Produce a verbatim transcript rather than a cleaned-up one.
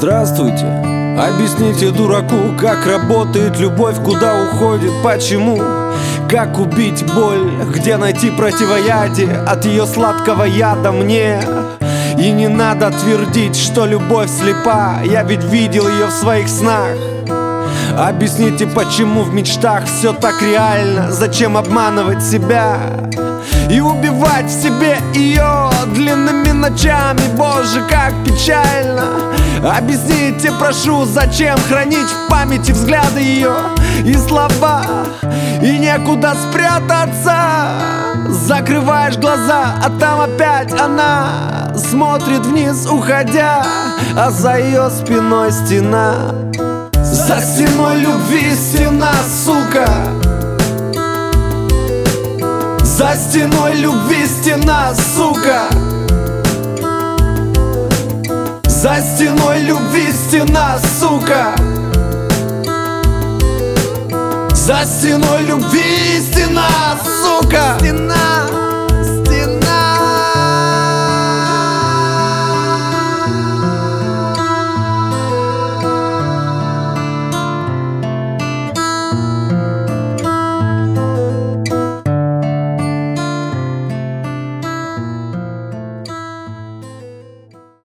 Здравствуйте, объясните дураку, как работает любовь, куда уходит, почему? Как убить боль, где найти противоядие от ее сладкого яда мне? И не надо твердить, что любовь слепа, я ведь видел ее в своих снах. Объясните, почему в мечтах все так реально, зачем обманывать себя и убивать в себе ее длинными ночами, боже, как печально. Объясните, прошу, зачем хранить в памяти взгляды ее и слова, и некуда спрятаться. Закрываешь глаза, а там опять она смотрит вниз, уходя, а за ее спиной стена. За стеной любви стена, сука. За стеной любви стена, сука. За стеной любви стена, сука. За стеной любви стена, сука.